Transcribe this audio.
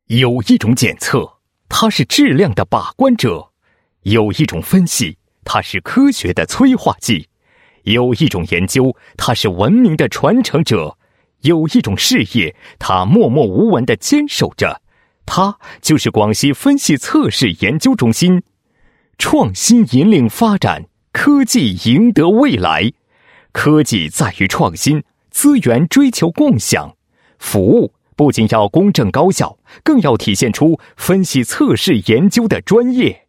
有一种检测，它是质量的把关者；有一种分析，它是科学的催化剂；有一种研究，它是文明的传承者；有一种事业，它默默无闻地坚守着。它就是广西分析测试研究中心。创新引领发展，科技赢得未来。科技在于创新，资源追求共享，服务不仅要公正高效，更要体现出分析测试研究的专业。